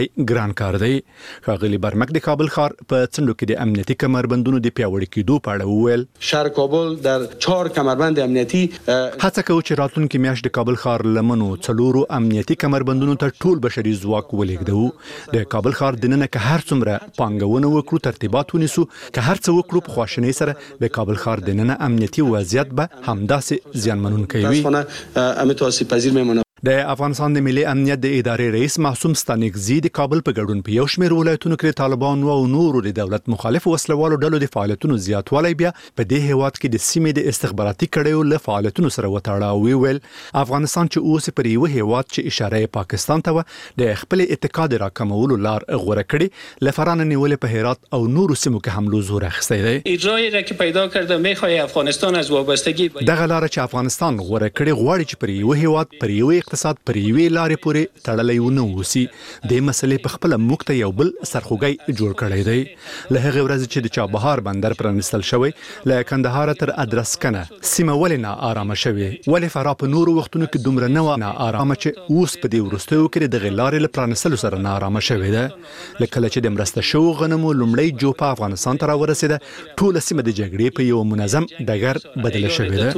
ګران کار دی. ښاغلي برمک د کابل ښار په څنډو کې د امنیتي کمربندونو د پیاوړي کېدو په اړه وویل. شهر کابل در 4 کمربند امنیتي هڅه کوي چې راتلونکي میاشت د کابل ښار لمنو 4 امنیتي کمربندونو ته ټول بشري ځواک ولېږدو. د کابل ښار دننه که هر څومره پانګونه وکړو، ترتیبات ونیسو، که هر څه وکړو، په خواشینۍ سره د کابل ښار دننه امنیتي وضعیت به همداسې زیانمنونکی وي. متوسط پذیر میمونه. د افغانستان د ملي امنیت د ادارې رئیس معصوم ستانکزي د کابل په ګډون په یو شمېر ولایتونو کې طالبان او نورو د دولت مخالف وسلوالو ډلو د فعالیتونو زیاتوالی بیا په دې هیواد کې د سیمې د استخباراتي کړیو له فعالیتونو سره وتاړه او ویل افغانستان چې اوس پر یو هیواد چې اشاره پاکستان ته و د خپل اتکا د راکمولو لار غوره کړي لفران نیولې په هرات او نورو سیمو کې حمله زور اخیستی دی. اجرایی را که پیدا کرده میخوای افغانستان از وابستگی دغه لار چې افغانستان غوره کړي غواړي چې پر یو هیواد پر یو اقتصاد پر یوې لارې پورې تړلی ونه اوسي. د مسلې په خپله موږ ته یو بل سرخوږی جوړ کړی دی. له هغې ورځې چې د چابهار بندر پرانیستل شوی، له کندهار تر ادرسکنه سیمه ولې ناارامه شوې؟ ولې فراه په نورو وختونو کې دومره نه وه ناارامه چې اوس په دې وروستیو کې د دغې لارې له پرانیستلو سره ناارامه شوې ده؟ له کله چې د مرسته شوو غنمو لومړۍ جوپه افغانستان ته راورسېده، ټوله سیمه د جګړې په یو منظم ډګر بدله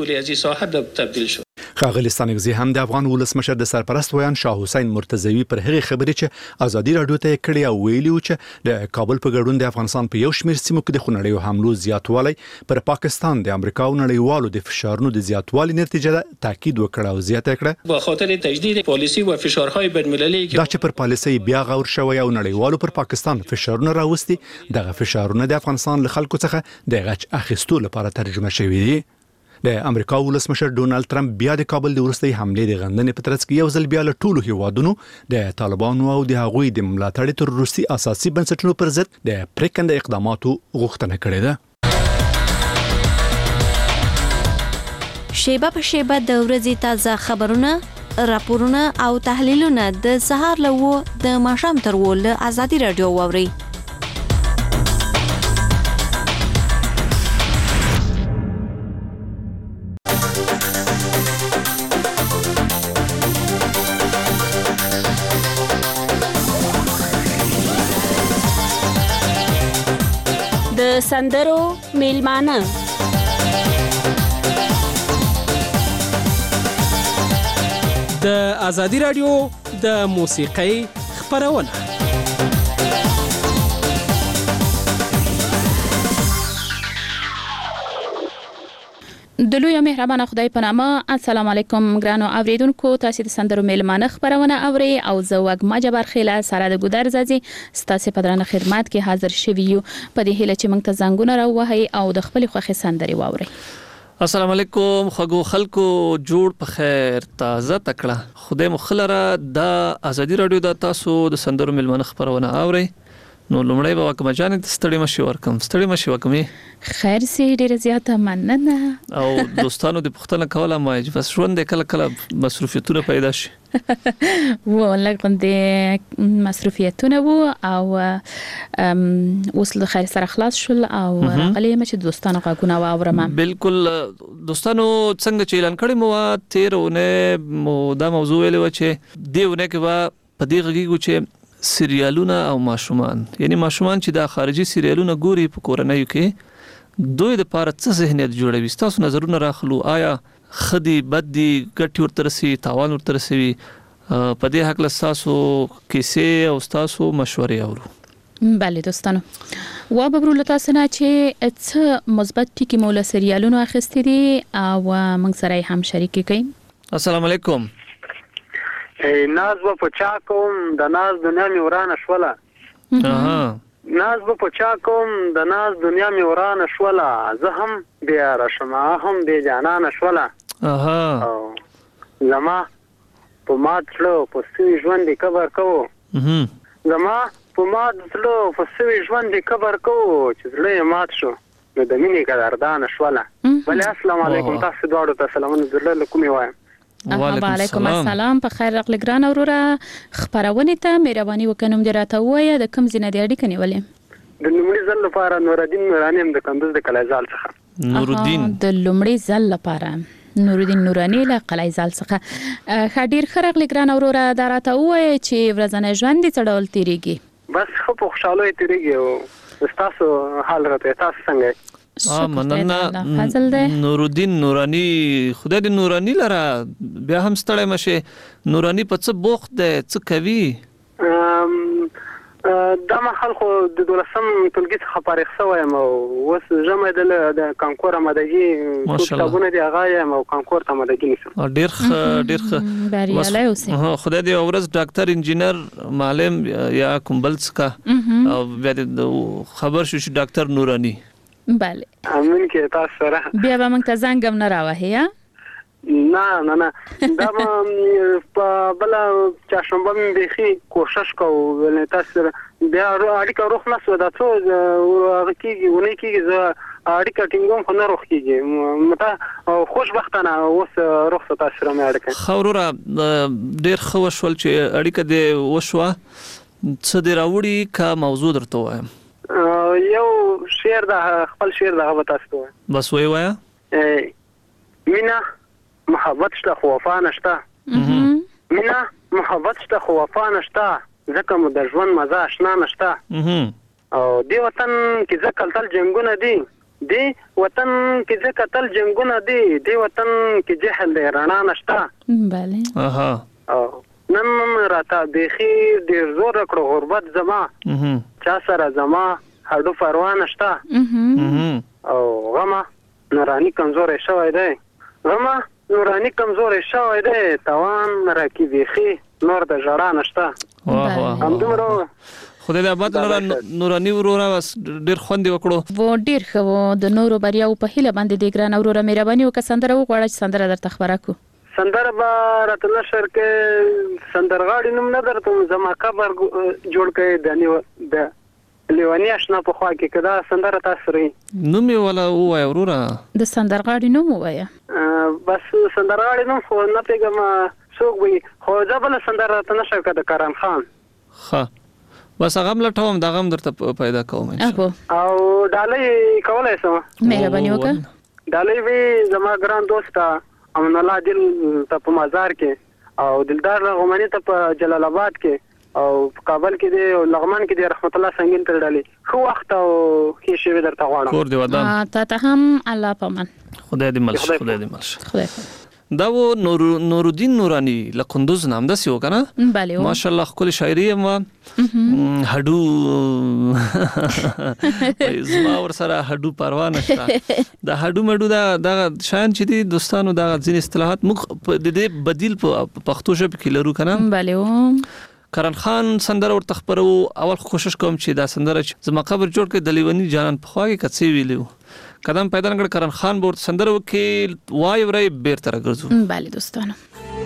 شوې ده. ښاغلي ستانکزي هم د افغان ولسمشر د سرپرست ویان شاه حسین مرتضوي پر هغې خبرې چې ازادي راډیو ته یې کړې او ویلي و چې د کابل په ګډون د افغانستان په یو شمېر سیمو کې د خونړیو حملو زیاتوالی پر پاکستان د امریکا او نړیوالو د فشارونو د زیاتوالي نتیجه ده تاکید وکړه او زیاته کړه به خاطر تجدید پالیسی و فشارهای بین‌المللی دا چې پر پالیسۍ بیا غور شوی او نړیوالو پر پاکستان فشارونه راوستي، دغه فشارونه د افغانستان له خلکو څخه د غچ اخیستو لپاره ترجمه شوي دي. د امریکا ولسمشر ډونالد ترامپ بیا د کابل د وروستۍ حملې د غندنې په ترڅ کې یو ځل بیا له ټولو هیوادونو د طالبانو او د هغوی د ملاتړ تروریستي اساسي بنسټونو پر ضد د پریکنده اقداماتو غوښتنه کړې ده. شیبه په شیبه د ورځې تازه خبرونه، راپورونه او تحلیلونه د سهار له 9 د ماښام تر 10 له ازادي راډیو واورئ. د سندرو میلمانه د ازادي راډیو د موسیقۍ خپرونه. د لوی مهربان خدای په نامه. السلام علیکم ګرانو اوریدونکو، تاسو د سندرو میلمانه خبرونه اوري او زه وګما جبر خیله سره د ګودر زازي ستاسو په درنه خدمت کې حاضر شوی یو په دې هیله چې موږ ته زنګونه راوهي او د خپل خوخي سندري واوري. السلام علیکم خغو خلکو، جوړ په خیر، تازه تکړه خدای مخلره د ازادي رادیو د تاسو د سندرو میلمانه خبرونه اوري. نو لومړی به وکم جان د ستړي مشي ورکم. ستړي مشي وکمې خیر سي ډیره زیاته مننه. او دوستانو د پښتنه کوله ما چې بس ژوند کله کله مصروفیتونه پیدا شي ولکه د مصروفیتونه وو او اوس له خیر سره خلاص شول او راغلی مې چې دوستانو غوونه واورم. بالکل دوستانو څنګه چې اعلان کړی مو 13 مو دا موضوع ویلو چې دیونه کې وا په دې غږیږي چې سریالونه او ماشومان، یعنی ماشومان چې د خارجي سریالونه ګوري په کورنۍ کې، دوی د پاره څه ذهنیت جوړوي؟ تاسو نظرونه راخلو، آیا خدي بدي ګټي ورته رسي، تاوان ورته رسي؟ په دې حق له تاسو کیسې او تاسو مشورې اورو. بله دوستانو، و ببرو له تاسو نه چې څه مثبت ټکي مولا سریالونو اخیستي دي او موږ سره هم شریک کړئ. السلام علیکم. ناز به په چا کوم د ناز دنیا می ورانه شوله. ناز به په چا کوم د ناز دنیا می ورانه شوله، زه هم بیا راشما هم بیا جانانه شوله. زما په مات شلو په سوي ژوند دی کبر کوو، زما په مات شلو په سوي ژوند دی کبر کوو، چې زړه مات شو نو د مینې قدردانه شوله. بله السلام علیکم، تاسو دواړو ته سلامونه زړه له کومې وایم. وعلیکم السلام. په خیر راغلی ګران اوروره، خبرونه ته مهرباني وکړم د راته وایي د کوم ځای د اړیکې نیولې؟ د لومړي ځل لپاره نورالدین نورانی د کندوز د کلیزال څخه. نورالدین د لومړي ځل لپاره نورالدین نورانی له قلعه زال څخه خډیر خرغ لګران اوروره دراته وای چې ورځنی ژوند دې څه ډول تیریږي؟ بس خو په خوشاله تیریږي او تاسو حال راته تاسو څنګه؟ مننه نورالدین نورانی خدای دې نورانی لره بیا هم ستړی مشه. نورانی په څه بوخت دی څه کوي؟ دا مخال خو د 12م ټولګي څخه فارغ شوم او اوس جمع د کانکور آمادګي کتابونه دی هغه یم او کانکور ته آمادګي نیسم. ډېر بریالی اوسئ. خدای دې ورځ ډاکټر انجینر معلم یا کومبل څخه او بیا خبر شو چې ډاکټر نورانی. بله امین کې تاسو سره بیا به موږ ته زنګ هم نه راوهي ها؟ نه دا په بل چاشنبه مې بيخي کوشش کوو ولې تاسو بیا اړیکه روخ نه سو دا څو هغه کېږي ونې کېږي زه اړیکه ټینګوم خو نه روخ کېږي مته خوشبختانه اوس رخصت تاسو سره مې اړیکه خورورا ډېر خو شول چې اړیکه دې وشوه څه دې راوړي کا موضوع درته وایم. یو شعر دا خپل شعر دا به تاسو ته بس وای وایا. مینا محبت شته خو وفا نشته. مینا محبت شته خو وفا نشته ځکه مو د ژوند مزه آشنا نشته. او دی وطن کې ځکه تل جنگونه دي دی وطن کې ځکه تل جنگونه دي دی وطن کې جهل دی رڼا نشته. بله او نن راته بيخي ډیر زور کړو غربت زما چا سره زما هډو پروا نشته. او غما نورانی کمزور شوی دی غما نورانی کمزور شوی دی توان راکی بيخي نور د جړا نشته. همدومره خدای دې آباد نورانی وروره ډیر خوند وکړو و ډیر خو د نورو بریاو په هیله باندې د ګران وروره مهرباني وکړه سندره وغواړه چې سندره درته خبره کو. سندره به راته نشر کې سندرغاړي نوم نه درته زما قبر جوړ کړي د لیوانی آشنا په خوا کې کدا سندره تاسو ری نوم یې ولا وای وروره د سندرغاړي نوم وایا. بس سندرغاړي نوم خو نه پیګم څوک وي خو ځبل سندره ته نشر کړه د کران خان. ها بس هغه ملټوم دا غم درته پیدا کوم او ډالۍ کولای سم مهرباني وکړه. ډالۍ وی زما ګران دوست امن الله دل ته په مزار کې او دلدار غمانی ته په جلال آباد کې او په کابل کې دی او لغمان کې دی رحمت الله سنگین تر ډالۍ خو وخت او کې شی درته غواړم. کور دی ودان ته هم الله پمن خدای دې ملش خدای دې ملش. خدای دا و نورالدین نورانی له کندوز نام داسې و کنه. بله ماشاءالله خپل شاعري هم هډو زما ور سره هډو پروا نشته. دا هډو مډو دا شان چې دي دوستانو دا ځین اصطلاحات موږ د دې بدیل په پښتو ژبه کې لرو کنه. بله کرن خان سندره ورته خبرو اول کوشش کوم چې دا سندره زما قبر جوړ کړي د لیونی جانان په خوا کې کڅې ویلو قدم پیدا نګړ کرن خان بور سندره وکي وای ورای بیر تر ګرځو. بله دوستانو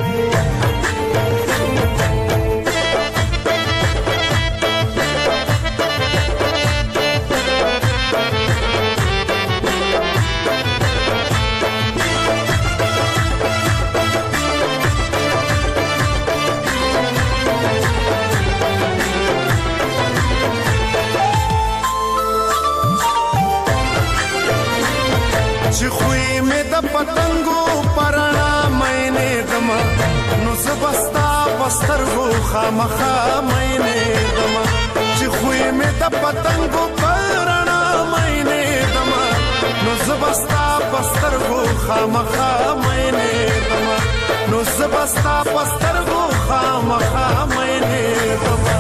پتنګو پرانا مینه دما نو زبستا پسترګو خامخا مینه دما چې خوې مې د پتنګو پرانا مینه دما نو زبستا پسترګو خامخا مینه دما نو زبستا پسترګو خامخا مینه دما.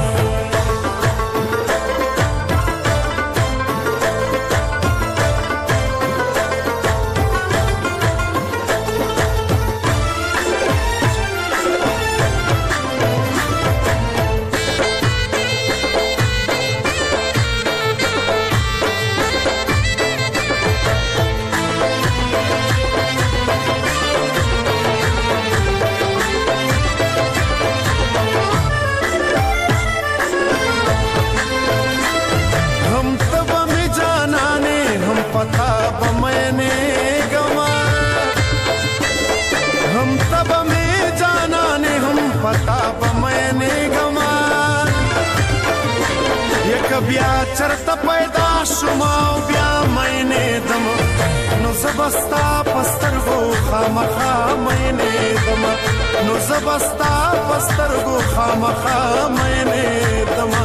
بیا چرته پیدا شوم بیا مینه دم نو زبستا پسترګو خامخا مینه دما نو زبستا پسترګو خامخا مینه دما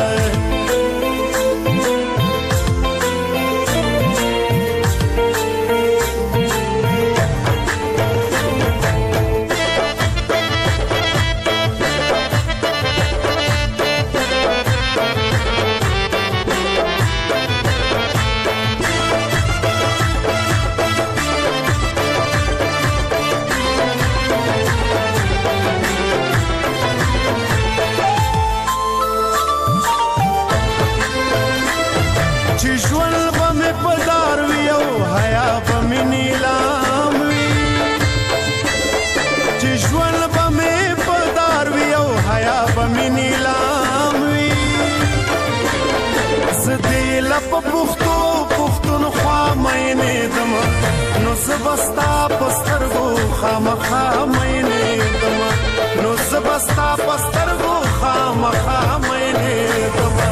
زبستا پسترګو خامخا مینه دما نو زبستا پسترګو خامخا مینه دما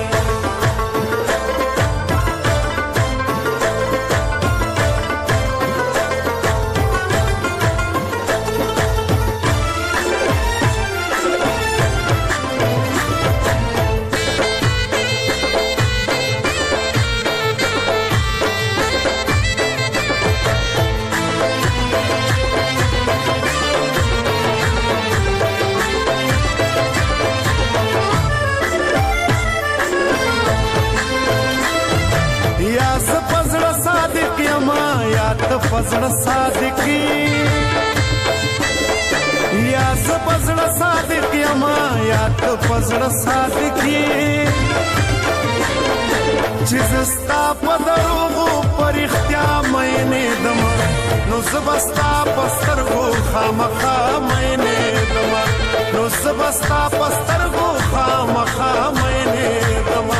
فزړه صادقي یا زبزړه صادق یما یا ته فزړه صادقي چې زستا په دروغو پر اختیا مینه دما نو زبستا پسترګو خامخا مینه دما نو زبستا پسترګو خامخا مینه دما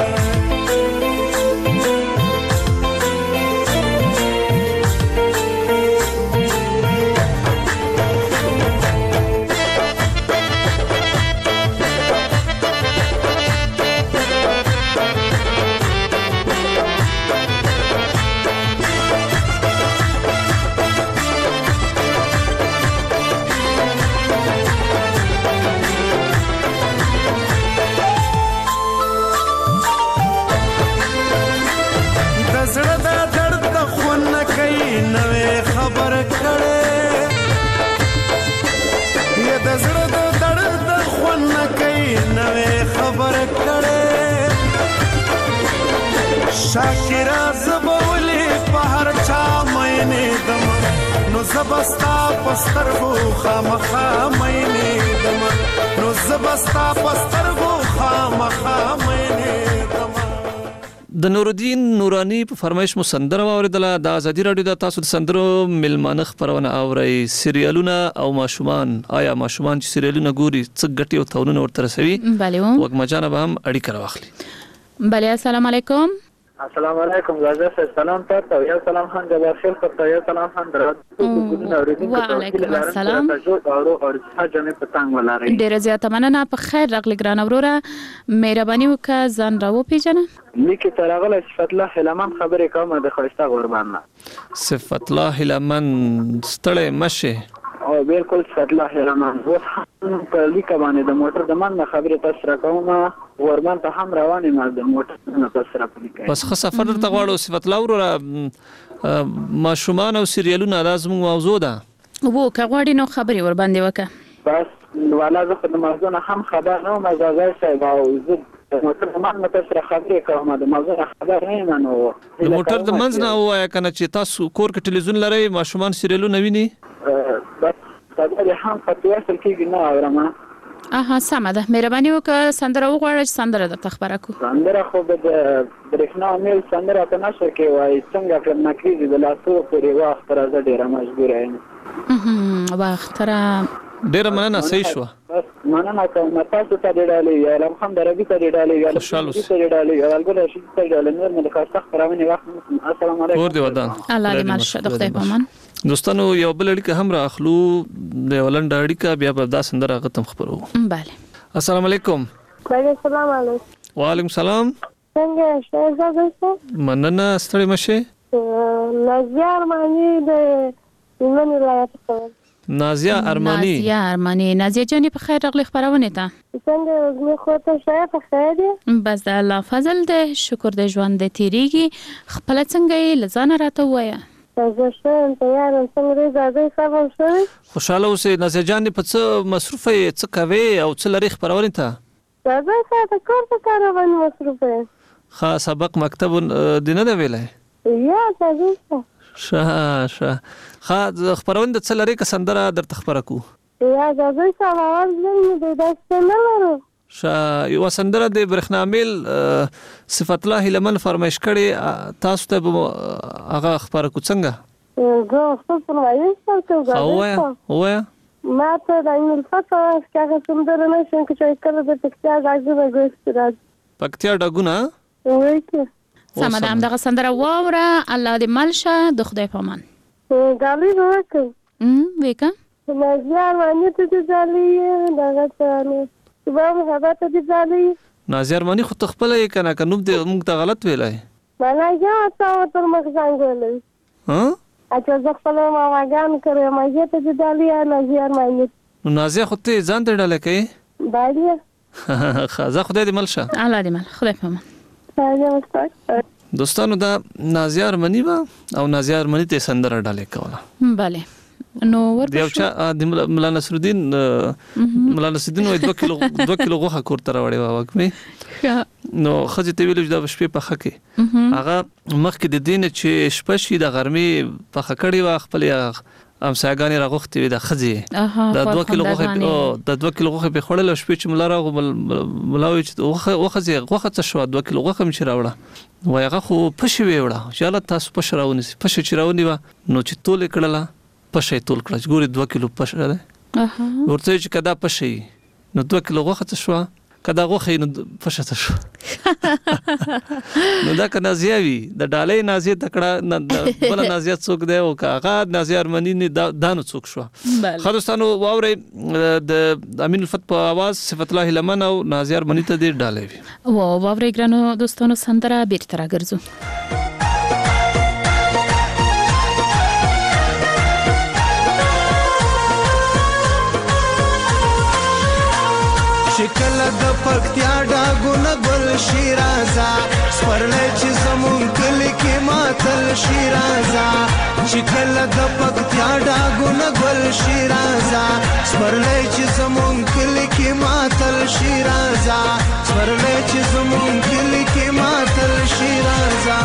شاکرا زبولی پهر چا مینه دما نو زبستا پسترګو خامخا مینه دما نو زبستا پسترګو خامخا مینه دما د نورالدین نورانی په فرمایش مو سندره واوریدله د ازادي رادیو د تاسو د سندرو ملمانه خبرونه اوري سریالونه او ماشومان آیا ماشومان چې سریالونه ګوري څه ګټي او تاونونه ورته رسوي بله وګمجانه به هم اړیکه راوخلي بله السلام علیکم السلام علیکم غازی سلام تاسو یا سلام خان جبار خیل خطا یا سلام خان درات وعلیکم السلام جمع پتنګ ولاري ډیر زیاته مننه په خیر راغلی ګران وروره مهرباني وکړه ځان راو پیژنه لیکي ترغله صفت الله هلمن خبرې کوم د خوښتا قربانه صفت الله هلمن ستړې مشه او بالکل صفت الله هلمن په لیکه باندې د موټر د من خبرې تاسو راکوم ورمان ته هم روانې ما د موټر نه تاسو را پلیکه بس خو سفر ته غواړو صفت الله وروره ماشومان او سریالونه لازم موضوع ده وو کغواړي نو خبرې ور باندې وکړه بس ولا زه د موضوع نه هم خبر نه مزاجي صاحب او زه موټر د من تاسو را خبرې کوم د موضوع خبر نه منو د موټر د منځ نه وایا کنه چې تاسو کور کې ټلویزیون لرئ ماشومان سریالونه ویني بس دا هم فتوا سره کېږي نه اورم سمه ده مهرباني وکړه سندره وغواړه چې سندره درته خبره کو سندره خو د برېښنا میل سندره ته نشو کې وای څنګه کړم نکریږي د لاسو پورې وخت راځه ډیره مجبور یم وخت را ډیره مننه صحیح شو بس مننه کوم تاسو ته ډیرالي یا الحمدلله ته ډیرالي یا خوشاله ته ډیرالي یا الګره شي ته ډیرالي نور مې ښه خبرونه وخت السلام علیکم ور دی ودان الله دې مرشه د خدای پامان دوستانو یو بل اړیکه هم راخلو د ولند اړیکه بیا په دا سندره غتم خبرو bale السلام علیکم السلام علیکم وعلیکم السلام څنګه شې زده مننه ستړي مشه نازیه ارمانی د هلمند ولایت څخه. نازیه ارمانی. نازیه جانې په خیر راغلی خپرونې ته. څنګه زما خو ته ښه په خیر دی؟ بس د الله فضل دی، شکر د ژوند د تیریږي. خپله څنګه یې له ځانه راته ووایه. زه ښه یم، تیار یم. څنګه دی زادی صاحب هم ښه دی؟ خوشحاله اوسې. نازیه جانې په څه مصروفه یې، څه کوې او څه لرې خپرونې ته؟ زادی صاحب د کور په کار باندې مصروفه یم. ښه سبق مکتب دې نه دی ویلی؟ یا زادی صاحب. ښه خپرونې د څه لرې که سندره درته خپره کړو؟ یا زادی صاحب اول ځل دی داسې نه لرو. یوه سندره د برېښنامیل صفت الله هیلمن فرمایش کړې، تاسو ته به هغه خپره کړو. څنګه؟ زه خپل فرمایش ورکوم. ووایه. ما ته د عین الفتح که هغه سندره نه شم که چې کله د پکتیا ډاګونه ګوښتي راځي. پکتیا ډاګونه؟ وایي که سمه ده، همدغه سندره واوره. الله دې مل شه. د خدای په امان. ډالۍ به وکړم. وایې که نازیه ارماني ته دې ډالۍ دغه څه صبح محبت ته دې ډالۍ. نازیه ارماني خو ته خپله یې که نه، که نوم دې موږ ته غلط ویلی؟ ملاجه ورته ورته مخ ځانګړی. اچھا زه خپله ماماګانو کړی یم، هغې ته دې ډالۍ نازیه ارماني. نو نازیه خو ته ځان ته ډالۍ کوې؟ باید. ښه ځه، خدای دې مل شه. الله دې مل. خدای په امان. دوستانو دا نازیه ارماني وه او نازیه ارماني ته یې سندره ډالۍ کوله. بله. نو ورته یو چا د ملا نصرالدین وایي 2 کیلو غوښه کور ته راوړې وه وږمې. نو ښځې ته ویلو چې دا به شپې پخه کړې. هغه مخکې د دې نه چې شپه شي د غرمې پخه کړې وه، خپلې همسایګانې راغوښتې وې د ښځې. د 2 کیلو غوښه پې خوړل او شپې چې ملا راغو ملا وایي چې غوښه څه شوه، 2 کیلو غوښه مې چې راوړه. وایي هغه خو پشه وې وړه. چې الله تاسو پشه راونیسئ. پشه چې راونیوه نو چې تول یې کړله، پشه یې تول کړه چې ګورې 2 کیلو پشه دی. ورته وایي چې که دا پشه یي نو 2 کیلو غوښه څه شوه، که دا غوښه یي نو پشه څه شوه. نو دا که نازیه وي د ډالۍ نازیه تکړه بله نازیه څوک دی، او که هغه نازیه ارماني دا نو څوک شوه. ښه دوستانو واورئ د امین الفتح په اواز صفت الله هیلمن او نازیه ارماني ته دې ډالۍ وي. واورئ ګرانو دوستانو سندره بیرته راګرځو. شکل د پکتیا ډاګونه ګل شیرازا سپرلی چې زمون کلی کې ماتل شیرازا. شکل د پکتیا ډاګونه ګل شیرازا سپرلی چې زمون کلی کې ماتل شیرازا. سپرلی چې زمون کلی کې ماتل شیرازا.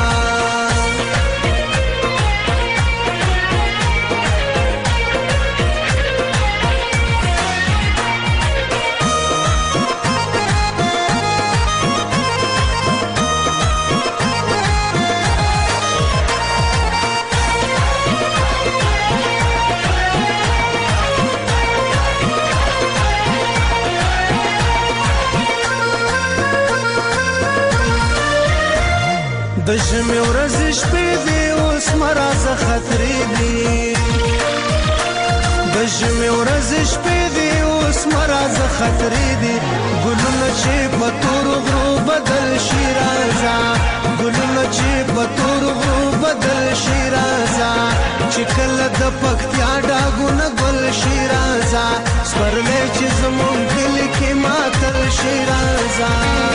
د ژمي ورځې شپې دي اوس مرازه خطرې دي. د ژمي ورځې شپې دي اوس مرازه خطرې دي. ګلونه چې په تورو غرو بدل شي رازه، ګلونه چې په تورو غرو بدل شي رازه. چې کله د پکتیا ډاګونه ګل شي رازه سپرلی چې زمون کلي کې ماتل شي رازه.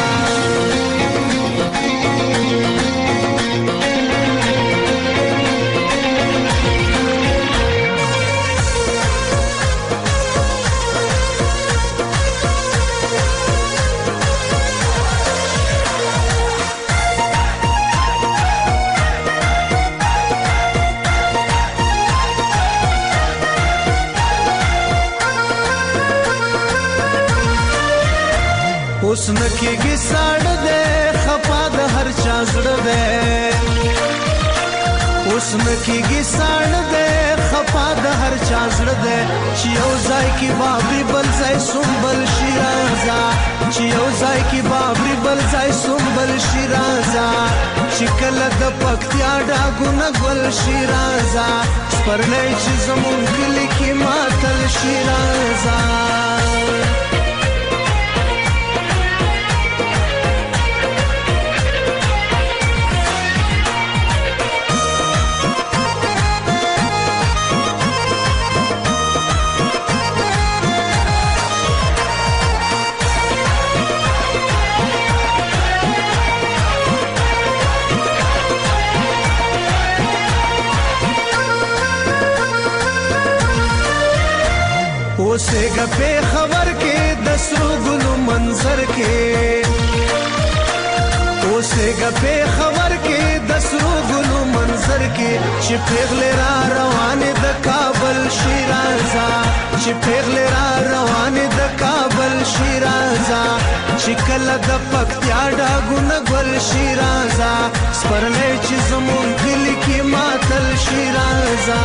اوس نکېږي ساړه دی خفا د هر چا زړه دی. اوس نکېږي ساړه دی خفا د هر چا زړه دی. چې یو ځای کې بابري بل ځای سنبل شي رازه. چې یو ځای کې بابري بل ځای سنبل شي رازه. چې کله د پکتیا ډاګونه ګل شي رازه سپرلی چې زمون کلي کې ماتل شي رازه. اوسېږه په خبر کې د سرو ګلو منظر کې اوسېږه په خبر کې د سرو ګلو منظر کې چې پیغلې را روانې د کابل شیرازه چې پیغلې را روانې د کابل شیرازه چې کله د پکتیا ډاګونه ګل شیرازه سپرلی چې زمون کلي کې ماتل شیرازه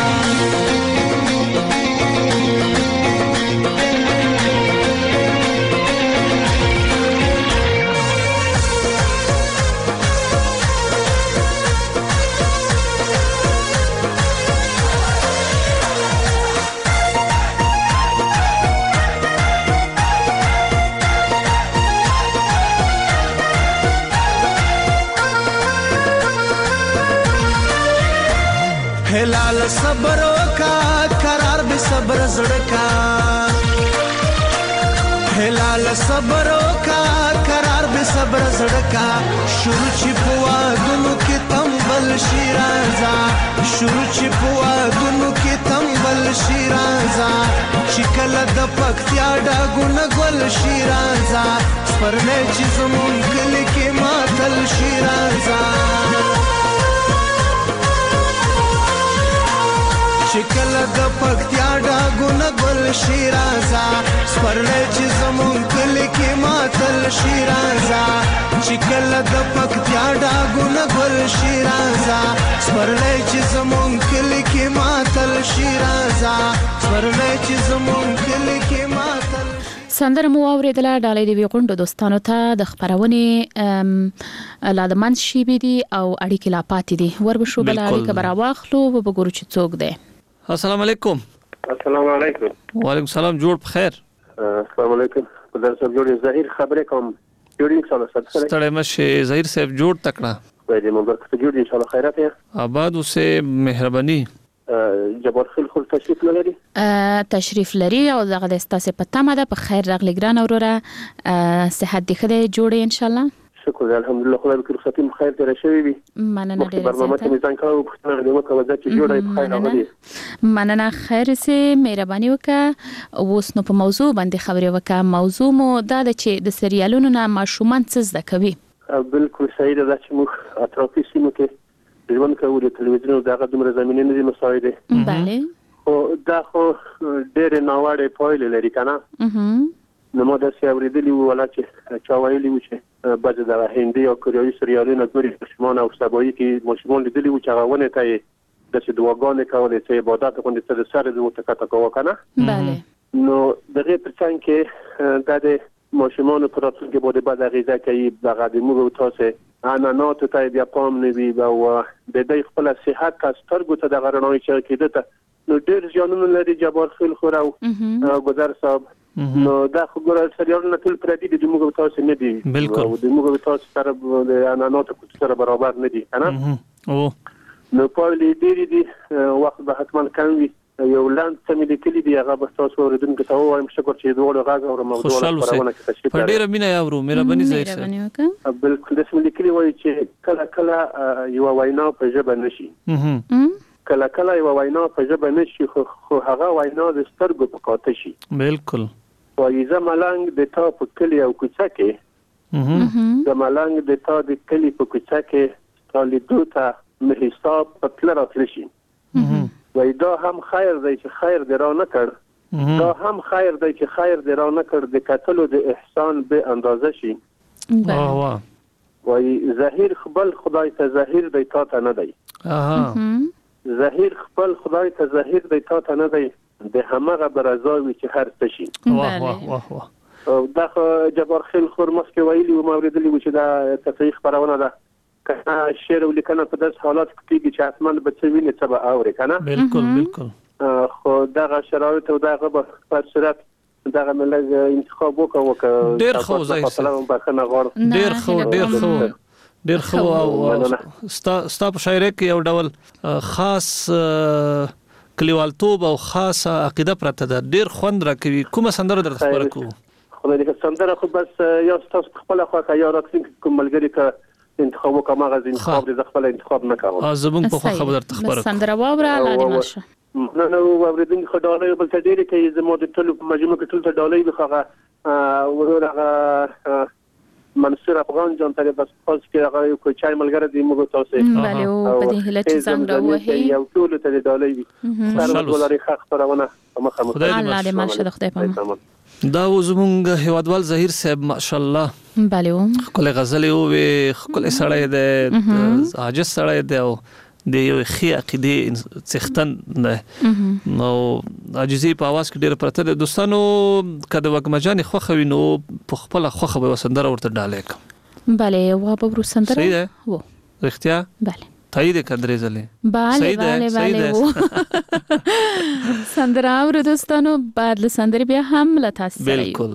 هلال صبر وکا قرار به صبر زړکا هلال صبر وکا قرار به صبر زړکا شروع چې پوا دونو کې تمبل شیرازه شروع چې پوا دونو کې تمبل شیرازه چې کله د پکتیا ډاګونه ګل شیرازه سپرلی چې زمون کلي کې ماتل شیرازه چې کله د پکتیا ډاګونه ګل شیرازه سپرلی چې زمون کلي کې ماتل شیرازه چې کله د پکتیا ډاګونه ګل شیرازه سپرلی چې زمون کلي کې ماتل شیرازه سپرلی چې زمون کلي کې ماتل سندره مو اوریدله ډالۍ دی غونډو دوستانو ته د خبرونې لادمن شي بي دي او اړیکې لا پاتې دي وربشو بل اړیکه براواخلو وګورو چې څوک دی السلام علیکم السلام علیکم وعلیکم السلام جوړ بخیر السلام علیکم خدای صاحب جوړ ظاهر خبره کوم جوړ ان شاء الله ستړی مشه ظاهر صاحب جوړ تکړه دې مبارک جوړ ان شاء الله خیرات ہے آباد اوسه مهرباني جبار خل تشریف لري تشریف لري او دغه د استاسه په تمه ده په خیر راغلی ګران اوره صحت دې خدای جوړ ان شاء الله شکر الحمدلله خدای به رخصتي خیر تر شوی وي مننه ډیره برنامه ته میزان کاوه په خپل دمو کوي چې جوړه خیر راغلی مننه خیر سي مهرباني وکړه اوس نو په موضوع باندې خبرې وکړه موضوع مو دا چې د سریالونو نه ماشومان څه زده کوي بالکل صحیح ده چې موږ اطرافي سیمو کې ژوند کوو د تلویزیون دغه دومره زمینه نه دي مساعده بله خو دا خو ډېر ناوړه پایلې لري کنه نو مو د سیاوریدلی ولا چې چا ویلی و چې بعض د هندي او کوریایي سریالونو د مشمون او سبایی کې مشمون لیدلی و چې غوونه ته د دواګانې کولې چې عبادت کوي چې سره د وټکا کوه کنه بله نو دغه پرڅنګ کې د ماشومان پر راتلونکي باندې بعد غذا کوي دغه د موږ تاسو انانات ته بیا پام نه وي او د دې خپل صحت کا سترګو ته د غرنوي چې کېده ته نو ډېر ځانونه لري جبار خل خورو گذر صاحب نو دا خو ګور سریالونه ټول پردي د موږ تاسو نه دي بالکل د موږ تاسو سره د انانات سره برابر نه دي کنه او نو په دې دي وخت به حتما کوي یو لاند سمې لیکلي دی هغه به تاسو اوریدونکو ته وایم شکر چې دوه غاغ او موضوع خبرونه کې تشریف په ډیره مینه یاورو مهرباني زیر بالکل د سمې لیکلي وایي چې کله یو وینا په ژبه نشي کله یو وینا په ژبه نشي خو هغه وینا د سترګو په قاطع شي بالکل وایي زملنګ د تا په کلی او کوڅه کې زملنګ د تا د کلی په کوڅه کې ستالي دوته مې حساب په پلر اتلشي وای دا هم خیر دی چې خیر دی را نه کړ دا هم خیر دی چې خیر دی را نه کړ د قتلو د احسان به اندازه شي واه وای ظاهر خپل خدای ته ظاهر دی تا ته نه دی ظاهر خپل خدای ته ظاهر دی تا ته نه دی د همغه برزاوی چې هر څه شي واه واه واه دا جبار خل خرمس کې ویلي او موریدلی و چې دا تصحیح خبرونه ده کنه شعر ولیکنه په داس حالات کې چې اسمان به څه ویني څه به اوري کنه بالکل بالکل خو دغه شرایط او دغه په صورت دغه ملګ انتخاب وکړو ډیر خو ځای ډیر خو او ستا په شاعرۍ کې یو ډول خاص کلیوالتوب او خاص عقیده پرته ده ډیر خوند راکوي کومه سندره درته خبره کو خو دې سندره خو بس یو تاسو خپل خو کا یو راتلونکي کوم ملګری کا انتخاب وکما غز انتخاب د خپل انتخاب نه کاوه زبون په خبر درته خبره سندره واوره لاله ماشه نو اوریدونکو خو ډالۍ بل څه ډېرې کوي زموږ د ټولو په مجموع کې ټول ته ډالۍ وي خو هغه ورور هغه منصور افغان جان ته بس خاص کې هغه یو کوچای ملګری دی موږ تاسو بله او په دې هیله چې څنګه راوهي یو ټول ته ډالۍ وي سره ولري خاص خبرونه مخه الله دې ماشه د خدای په امان دا زمونږ هیوادوال ظهیر صاحب ماشاءالله بله خپل غزل او خپل سړی د عاجز سړی دی او د یو خي عقیده څښتن نو عاجزي په आवाज کې ډېر پرته ده دوستانو کله وګمجان خوخوي نو په خپل خوخه به وسندره ورته ډالې بله و په ورسندره صحیح ده و رښتیا بله تایید کړئ زله بله و سندره ور دوستانو بعد له سندره بیا هم لا تاسو بالکل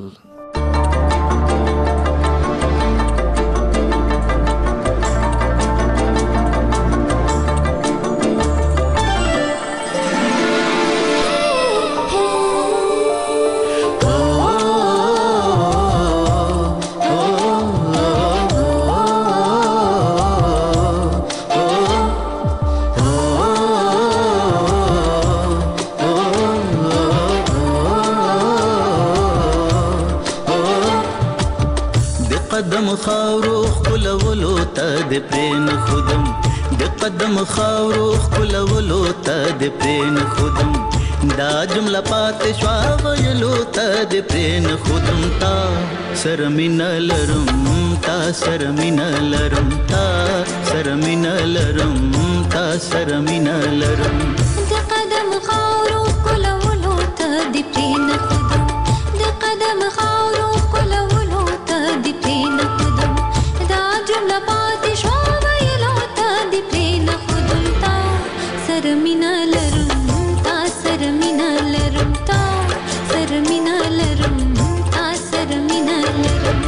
قدم خاورو خلولو ته د پرین خودم د قدم خاورو خلولو ته د پرین خودم دا جمله پاتې شوا ویلو ته د پرین خودم تا سرمین لرم تا سرمین لرم تا سرمین لرم تا سرمین لرم د قدم خاورو خلولو ته د پرین خودم د قدم خاورو خلولو ته د پرین خودم دا جمله پاتې شوا ویلو ته د پرین خودم تا سرمین لرم تا سرمین لرم تا سرمین لرم تا سرمین لرم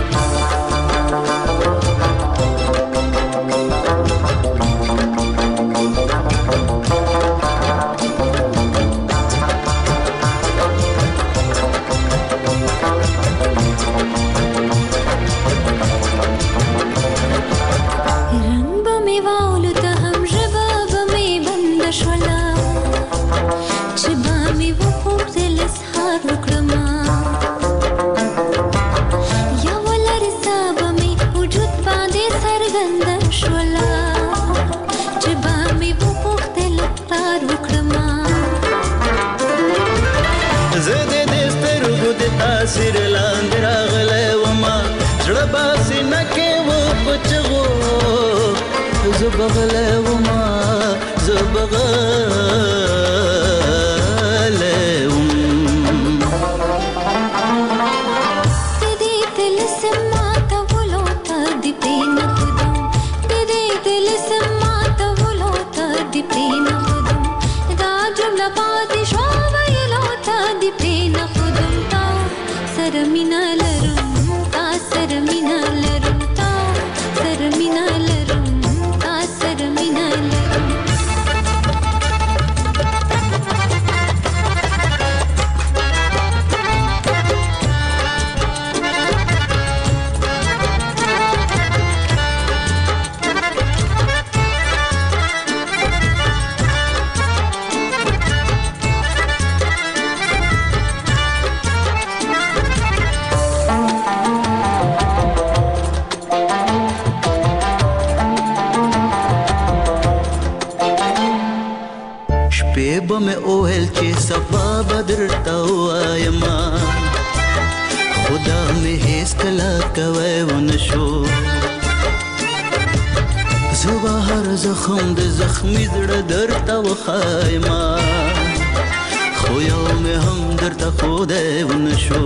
سر لاند راغله وما زړه باسي نکه و پچغو زبغله وما زبغله دې دل سماته ولو ته دې پین خودم دې دل سماته ولو ته دې پین خودم دا جمله پاتې شو ویلو ته دې پین خودم تا سرمین لرم تا سرمین لرم تا سرمین لرم تا سرمین لرم به مې اوهل چې صفا بدر تا وایما خدا مې هیڅ کله کوي ونشو زه هر زخم د زخمي زړه درته وخایما خو یو مې هم درته خدای ونشو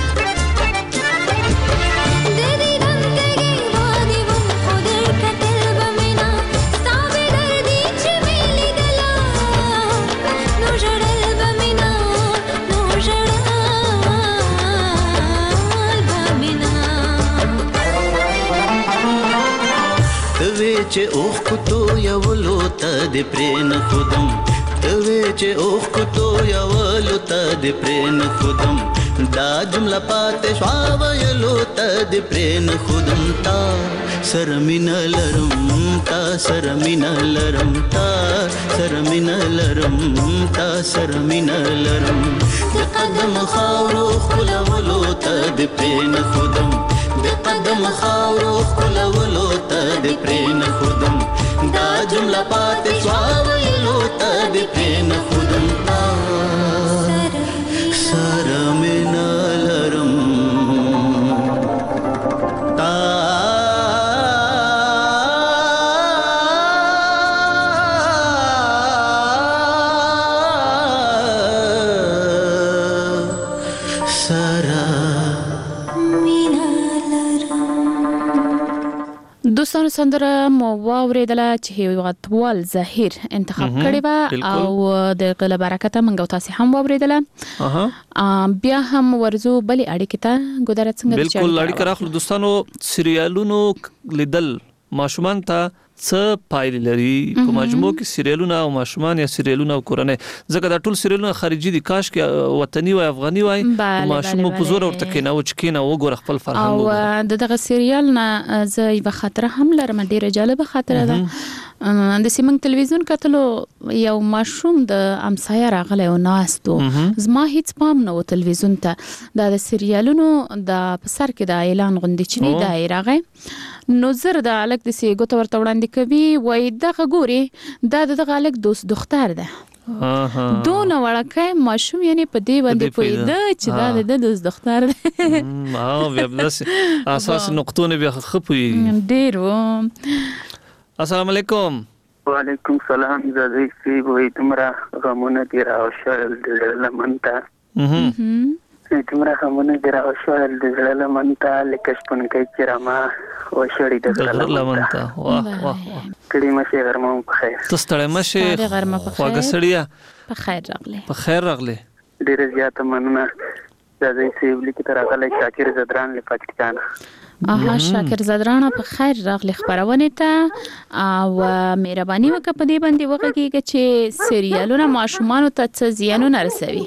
چې اوخ کوتو یولو ته د پرین خودم توی چې اوخ کوتو یولو ته د پرین خودم دا جمله پاتې شوا ویلو ته د پرین خودم تا سره مینا لرم تا سره مینا لرم تا سره مینا لرم تا سره مینا لرم د قدم خاورو خپلولو ته د پرې نه ښودم د قدم خاورو خپلولو ته د پرې نه ښودم دا جمله پاتې شوه ویلو ته د پرې نه ښودم تا سره مینا لرم تا دوستانو سندره مو واوریدله چې هیوادوال ظهیر انتخاب کړی و او د غله برکته منګو تاسو هم واوریدله بیا هم ورزو بلې اړیکې ته ګودره څنګه بالکل اړیکه راخلو دوستانو سریالونو لیدل ماشومان ته څه پایلې لري په مجموع کې سریالونه او ماشومان یا سریالونه او کورنۍ ځکه دا ټول سریالونه خارجي دي کاش کې وطني او افغاني وای ماشوم په زور ورته کې نه و چې کې نه وګور خپل فرهنګ او دغه سریال نه زه یو خاطره هم لرم ډیره جالبه خاطره ده د سیمنګ تلویزیون کتلو یو ماشوم د امسایه راغلی او ناستو زما هیڅ پام نه و تلویزیون ته دا د سریالونو د سر کې د اعلان غونډې چې دی دا راغی نو زر د الک د سی ګوت ورته وړاندې کوي وای دغه ګوري دا دغه الک دوست دختر ده دونه وړکه ماشوم یعنی په دې باندې پویده چې دا د دوست دختر ده بیا بس اساس نقطونه بیا خپوي ډیرو السلام علیکم وعلیکم السلام زادی سی وای تمرا غمونه دی راوشل د لمنتا تمرا غمونه دی راوشل د لمنتا لکه شپون کې چرما او شړې د لمنتا واه واه کړي مشه غرمه په خیر تستړی مشه خواږه سړیا په خیر راغله په خیر راغله ډیر زیات مننه زادی سی ولیکي تر هغه شاکر زدران له پاکستان شاکر زدران په خیر راغلی خبرونه ته او مهرباني وکړه په دې باندې وکړه چې سریالونه ماشومان ته څه زیانونه رسوي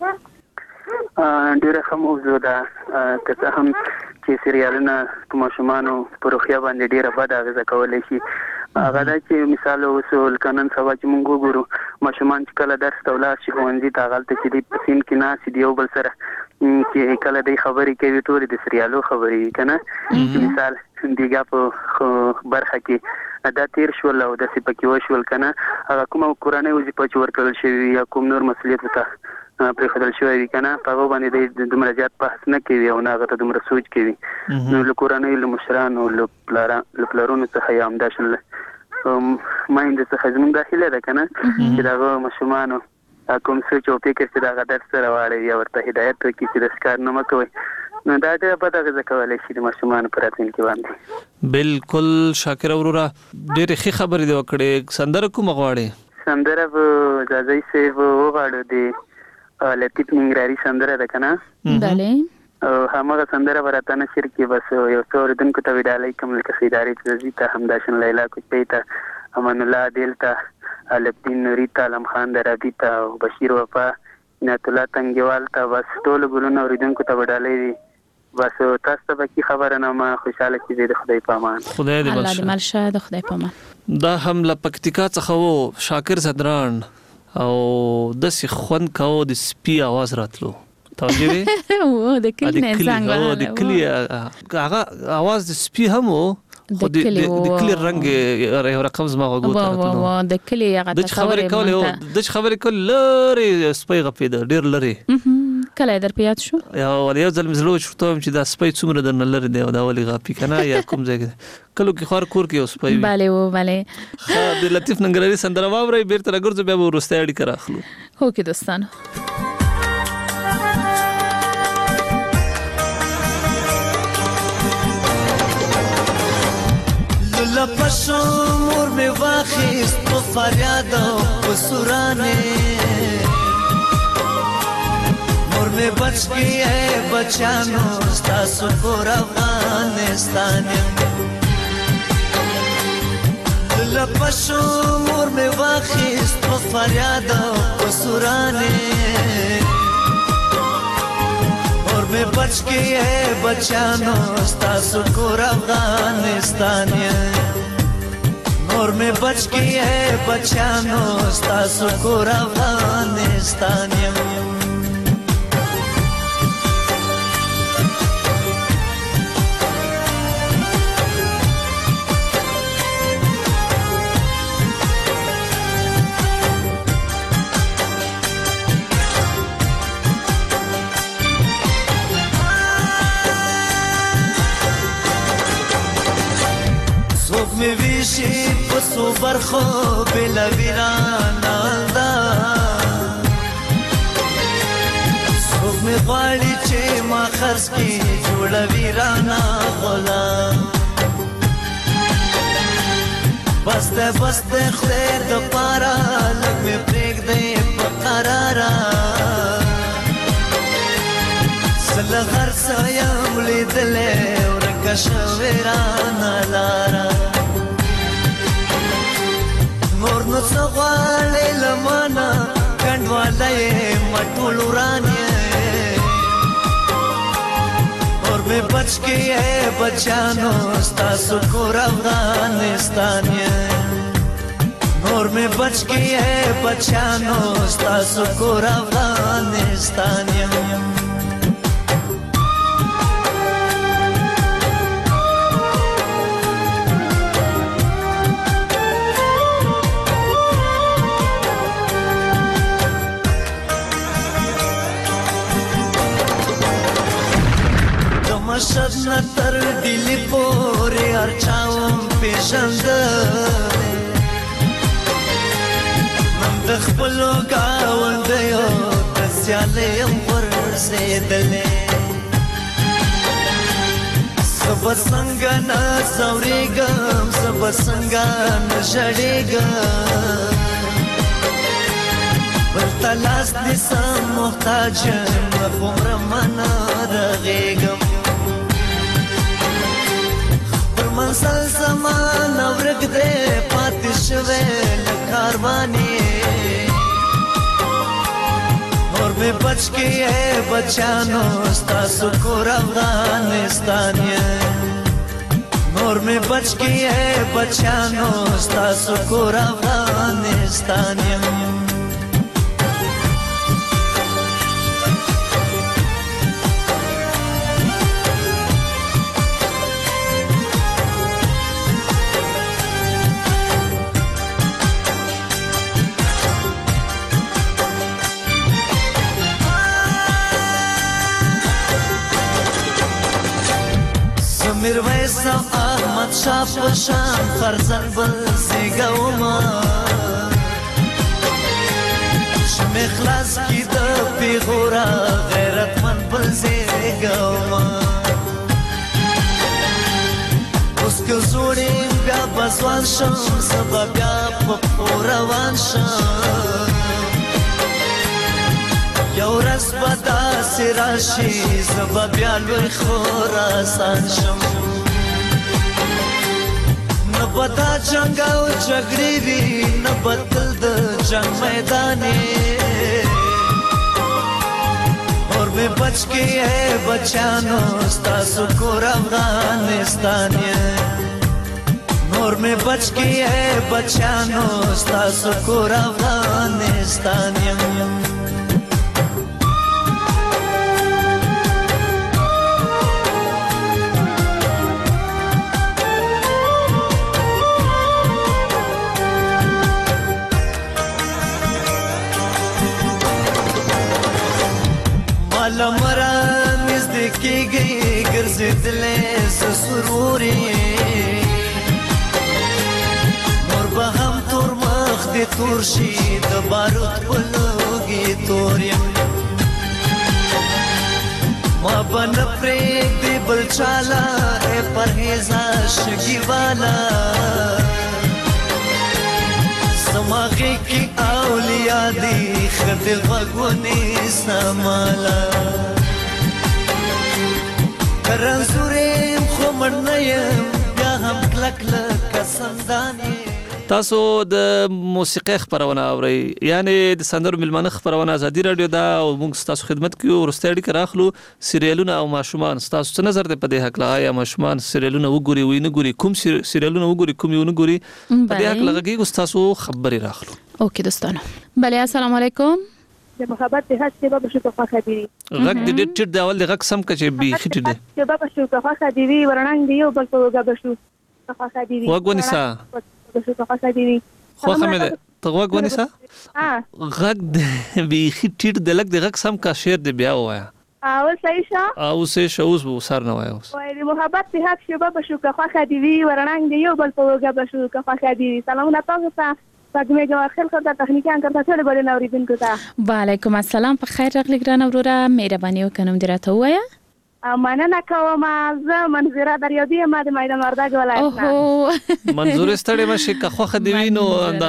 ډیره موضوع ده که هم چې سریالونه ماشومان په روغتیا باندې ډیره بد اغیزه کولای شي هغه دا چې مثال وسول کنن سوا چې موږ وګورو ماشومان چې کله درس ته ولاړ شي ښوونځي ته غلطه چې د پسین کې ناس دی یو بل سره چې کله د خبرې کوي ټول د سریالو خبرې کنه مثال دیګه په برخه کې دا تیر شول او د سپکې وشول کنه هغه کوم قرآني وظیفه چې ورکړل شوی یا کوم نور مسؤلیت وته پر خدل شوی کنه په باندې د مراجعات بحث نه کوي او نه غته د سوچ کوي نو له قرآني له مشران او له پلارونو څخه یا امداشن مایند څخه زموږ داخله ده کنه چې دا مشمانو کوم سوچ او فکر چې دا غدر سره واړي یا ورته هدایت وکړي چې د ښکار نه مکوي نو دا ډېر په دغه ځکهولای شي د مشمانو پراتین کې باندې بالکل شاکر اورورا ډېر ښه خبرې دی وکړې سندره کوم غواړي سندره زازي سیو وغواړو دی لطیف ننګرهاري سندره ده کنه بله همغه سندره ورته نشر کې بس یو څو ردن کو ته وډالای کوم لکه خیداري تزیته همداشن لیلا کو پیتا امان الله دلتا الدین نوریتا علم خان درابیتا او بشیر وفا نعت الله تنگیوال تا بس ټول ګلونه ردن کو ته وډالای بس تاسو ته کی خبره نه ما خوشاله چې د خدای پامان خدای دې الله دې ملشه د خدای پامان دا هم لپکتیکا څخه وو شاکر زدران او د سخون کاو د سپي आवाज راتلو توجه وي و د کلی نه څنګه د کلی هغه आवाज د سپي هم وو د کلی رنگ یو رقم زما غوږو و د کلی هغه تصور د خبرې کول لري سپي غپید ډیر لري کله در پیات شو یو ځل مزلو شوم چې دا سپي څومره د لري دی دا ولي غاپی کنه یا کوم ځای کلو کې خور کور کې اوس پي bale و bale د لطیف ننګرهاري سندره واوري بیرته راګرځو بیا ورسته اړیکه راخلو هو کې دوستانو لپسو مور می واخیست په فریاد او سورانه مور می بچ کی ہے بچانو ستاسو کور افغانستان لپسو مور می واخیست په فریاد او سورانه مور می में बच के है बचानो स्तासु कोर अफगानिस्तान नूर में बच के है बचानो स्तासु कोर अफगानिस्तान में विशी पसो बरखो बिला वीराना दा सोब में غواړي چې ما خرڅ کی جوړ ویرانا غلام بسته خدای د پارا لګ مې پرېګ دې په قرارا سل هر سایم لیدلې ورکه شویرانا لارا نور نو څغواړې لمانا کندواله مټول ورانه اور به بچ کې ہے بچانو ستاسو کور افغانستان نور میں بچ کے ہے بچانو ستاسو کور افغانستان مشهد نتر دلی پوری ارچاوم پیشند من دخبلو گاوندیو دسیالیم ورسیدلی سبا سنگا نزوریگم سبا سنگا نشڑیگم بلتلاس نیسم محتاجم خمر من رغیگم منزل زمان ورک دے پاتې شوه لکاروانی اور میں بچ کے ہے بچانو ستاسو کور افغانستان اور میں بچ کے ہے بچانو ستاسو کور افغانستان میرویس احمد شاه پشان فرزند بل زیگوما شم اخلاص کی د پیغورا غیرت من بل زیگوما اوس که زوړې بیا بسوان شم سبا بیا په روان شم یو ورځ به داسې راشي زه به بیا لوی خراسان شم نه به دا جنګ او جګړې وي نه به تل د جنګ میدانې اور میں بچ کے ہے بچانو ستاسو کور افغانستان اور میں بچ کے ہے بچانو ستاسو کور افغانستان لمرا نزدیکی گئی گرزیدلے سسروری نور با هم تور مخ دی تورشی د بارود پلوگی توریم ما بن پریک دی بلچالا اے پرہیزا شگی والا سماغی کی اولیاء دی خدل وگونی سمالا رنزوریم خو مړ نه یم بیا هم کلک لکه سندانې تاسو د موسیقي خبرونه اورئ یعنی د سندرو ملمانه خبرونه ازادي رادیو دا او موږ تاسو خدمت کوو ورسته اړیکه راخلو سریالونه او ماشومان تاسو څه نظر دی په دې حق لا یا ماشومان سریالونه وګوري وینه ګوري کوم سریالونه وګوري کوم یو نه ګوري په دې حق لږه تاسو خبري راخلو اوکې دوستانو بله السلام علیکم د محبت د هڅې به شو په خاطر دی غږ د ډېر ټیټ دی اول د غږ سم کچې بي خټ دی چې به شو په خاطر دی ورننګ دی یو بل په وګه بشو په خاطر دی وګونیسا شو په خاطر دی خو خمه ته وګونیسا غږ د بي خټ ټیټ دی لږ د غږ سم کا شعر دی بیا وایا او صحیح شه او سه اوس به سر نه وایو وای د محبت د هڅې به شو په خاطر دی ورننګ دی یو بل په وګه بشو په خاطر دی سلامونه تاسو ته پدمه جوار خیل خورده تکنیکیان کرده چلی باری نوریدین کتا علیکم السلام په خیر راغلی ګران وروره مهرباني وکنم دی راته ووایه مننه کوم زه منظوره دریابی ما د میدان وردګ ولایت نه منظور ستړی مشه که خوخه دی وینو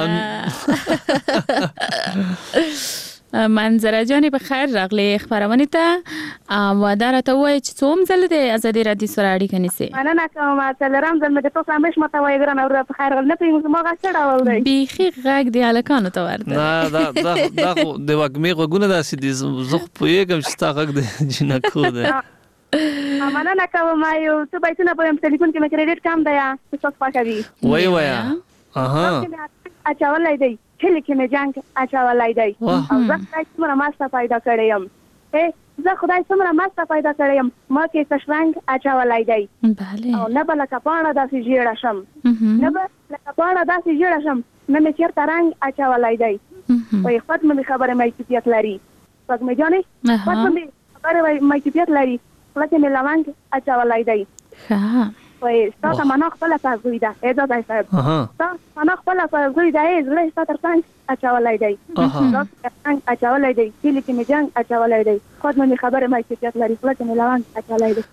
منظره جانی په خیر راغلی خبرونه ته و دا راته وایي چې څوم ځل د ازادي رادیو سره اړیکه نیسي مننه کوم څلورم ځل مې تاسو همیش مته وایي ګران او په خیر غل نه پیږم ما غاښ ډول دی بیخي غږ دی الکانو ته ورته نه دا د وګمې غوونه داسې دي زه پوهېږم چې تا غږ دی جنکو دی مننه کوم یو څه پیسې په ټلیفون کې مې کریډټ کم دی چې څه پاکوي وای وایا اچولای دی کله کې مې جنگ اچولای دی او زه څومره ماسته پیدا کړم زه خدای څومره ماسته پیدا کړم ما کې سشرنګ اچولای دی او نه بل کپاڼه داسې جوړه شم نه بل کپاڼه داسې جوړه شم نه مې چیرته رنګ اچولای دی په خپل مې خبره مې چپیات لري پس مې جانې خپل مې خبره مې چپیات لري لکه مې لوانګ اچولای دی ها وای ستاسو مانه خپل فزوی ده اجازه صاحب تاسو مانه خپل فزوی ده زله ستاسو څنګه اچولای دی تاسو څنګه اچولای دی کلی کې مې جنگ اچولای دی خود مې خبره مې چې لري خپل مې لوان اچولای دی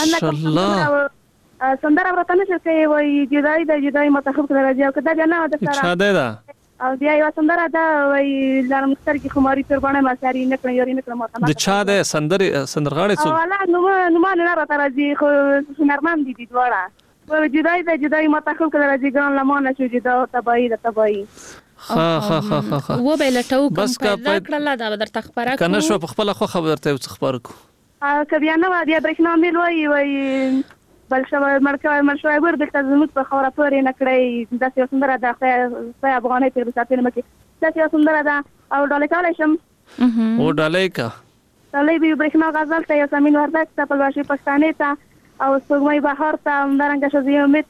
ماشاءالله سندره ورته نشي کوي وای جدای متخب راځي او کدا بیا نه ده چا ده او بیا یو سندره ده وای لارم سترګې خماري پر باندې ما ساري نه کړی یاري نه کړم د چا ده سندرغاړي څو والا نو ما نه راته راځي خو نرمان دي دواړه و جدای متخب راځي ګران لمانه شو جدا تبایی ها و به لټو کوم پیدا کړل دا در تخبره کنه شو په خپل خو خبرته خبر کو کبیا نه وادي برښنا مل وای بل شوی مرشوی ور دلته زموږ په خوره پورې نه کړی داسې سندره ده خو افغانۍ تر ساتنه مکه داسې سندره ده او ډالې کولای شم او ډالې کا ډالې به برښنا غزل ته یاسمین وردک ته پلواشي پښتانه ته او سپوږمۍ بهار ته همدارنګه شوزي امید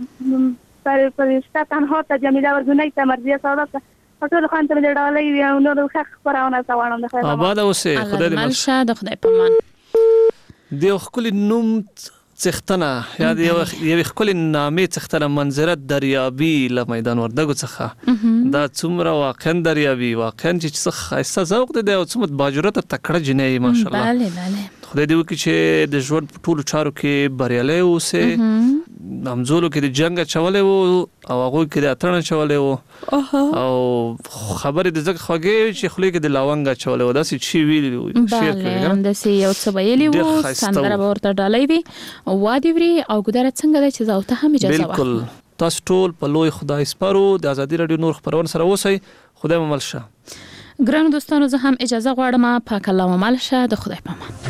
ته فرشته تنها ته جمیله ورګونی ته مرضیه سعادت ته ټول خان ته ډالې او نور خخ خبرونه سوالم ده خیر آباد اوسه خدای دې ملشه د خدای پامان دی خپل نوم څختنه یا د یو خپل نامې څختنه منظره دریابي له میدان وردګو څخه دا څومره واقعا دریابي واقعا چې څه خاصه ذوق دی او څومره باجرته تکړه جنې ماشاءالله بله خدای دې وکړي چې د ژوند په ټولو چارو کې بریالي اوسه همزولو کې د جنگ چولې وو او هغه کې د اترنه چولې وو او خبرې د زګ خوږې چې خلې کې د لاونګ چولې وو داسې چی ویل شیر کړی دا سي یو څه ویلي وو سندره ورته ډالۍ وي وادي وري او ګدار څنګه د چې زاوته هم اجازه واخلي بالکل تاسو ټول په لوی خدای سپارو د ازادي رادیو نور خبرونه سره اوسئ خدای مو مل شه ګرانو دوستانو زه هم اجازه غواړم پاک الله مو مل شه د خدای پامان